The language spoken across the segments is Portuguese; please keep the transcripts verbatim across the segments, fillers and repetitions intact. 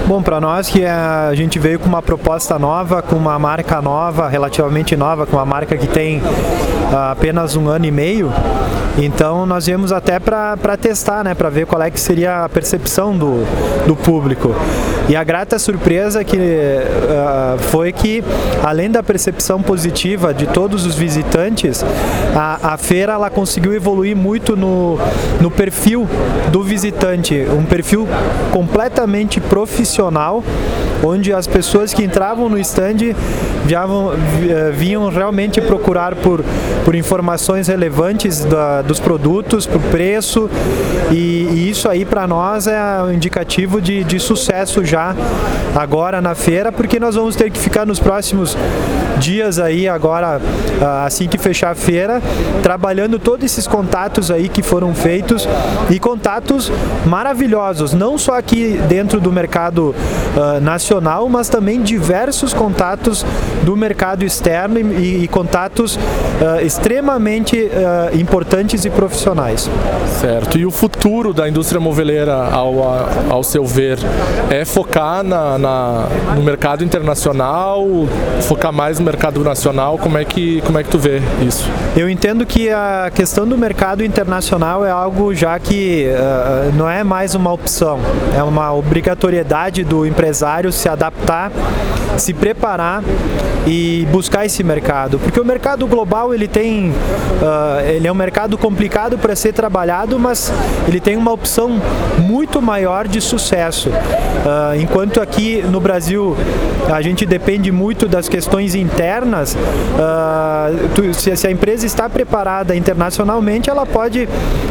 Bom, para nós que a gente veio com uma proposta nova, com uma marca nova, relativamente nova, com uma marca que tem uh, apenas um ano e meio, então nós viemos até para testar, né, para ver qual é que seria a percepção do, do público. E a grata surpresa que uh, foi que, além da percepção positiva de todos os visitantes, a, a feira ela conseguiu evoluir muito no, no perfil do visitante, um perfil completamente profissional, onde as pessoas que entravam no stand já vinham realmente procurar por, por informações relevantes da, dos produtos, por preço, e, e isso aí para nós é um indicativo de, de sucesso já agora na feira, porque nós vamos ter que ficar nos próximos dias aí agora, assim que fechar a feira, trabalhando todos esses contatos aí que foram feitos, e contatos maravilhosos, não só aqui dentro do mercado uh, nacional, mas também diversos contatos do mercado externo e, e contatos uh, extremamente uh, importantes e profissionais. Certo. E o futuro da indústria moveleira, ao, ao seu ver, é focar na, na, no mercado internacional, focar mais no mercado nacional? Como é que, como é que tu vê isso? Eu entendo que a questão do mercado internacional é algo já que uh, não é mais uma opção, é uma obrigatoriedade do empresário se adaptar, se preparar e buscar esse mercado, porque o mercado global ele tem, uh, ele é um mercado complicado para ser trabalhado, mas ele tem uma opção muito maior de sucesso, uh, enquanto aqui no Brasil a gente depende muito das questões internas. Uh, tu, se, se a empresa está preparada internacionalmente, ela pode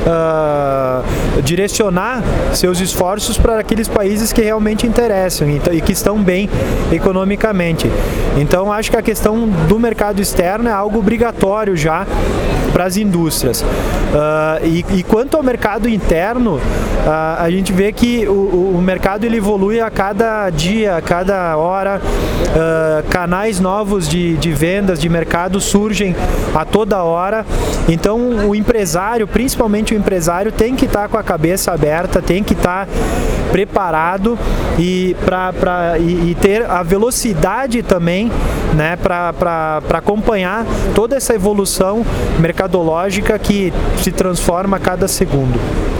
uh, direcionar seus esforços para aqueles países que realmente interessam e, e que estão bem economicamente. Então acho que a questão do mercado externo é algo obrigatório já para as indústrias. Uh, e, e quanto ao mercado interno, uh, a gente vê que o, o mercado ele evolui a cada dia, a cada hora, uh, canais novos de, de vendas, de mercado surgem a toda hora, então o empresário, principalmente o empresário, tem que estar com a cabeça aberta, tem que estar preparado e, pra, pra, e, e ter a velocidade também, né, para acompanhar toda essa evolução mercadológica que se transforma a cada segundo.